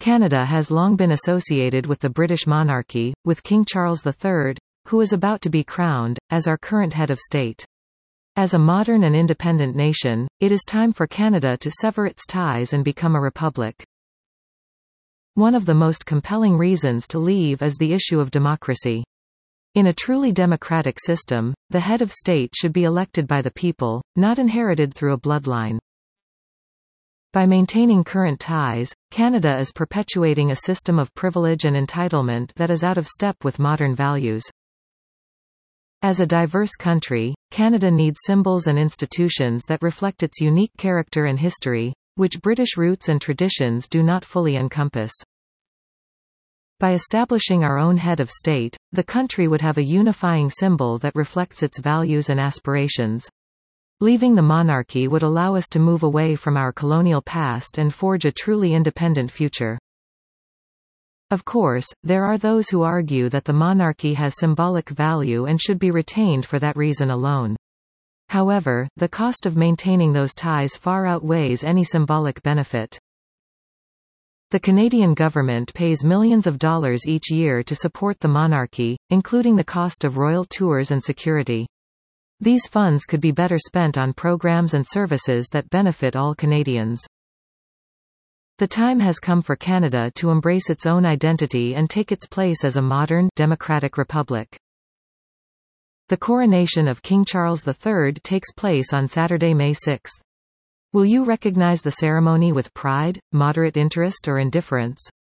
Canada has long been associated with the British monarchy, with King Charles III, who is about to be crowned, as our current head of state. As a modern and independent nation, it is time for Canada to sever its ties and become a republic. One of the most compelling reasons to leave is the issue of democracy. In a truly democratic system, the head of state should be elected by the people, not inherited through a bloodline. By maintaining current ties, Canada is perpetuating a system of privilege and entitlement that is out of step with modern values. As a diverse country, Canada needs symbols and institutions that reflect its unique character and history, which British roots and traditions do not fully encompass. By establishing our own head of state, the country would have a unifying symbol that reflects its values and aspirations. Leaving the monarchy would allow us to move away from our colonial past and forge a truly independent future. Of course, there are those who argue that the monarchy has symbolic value and should be retained for that reason alone. However, the cost of maintaining those ties far outweighs any symbolic benefit. The Canadian government pays millions of dollars each year to support the monarchy, including the cost of royal tours and security. These funds could be better spent on programs and services that benefit all Canadians. The time has come for Canada to embrace its own identity and take its place as a modern, democratic republic. The coronation of King Charles III takes place on Saturday, May 6. Will you recognize the ceremony with pride, moderate interest or indifference?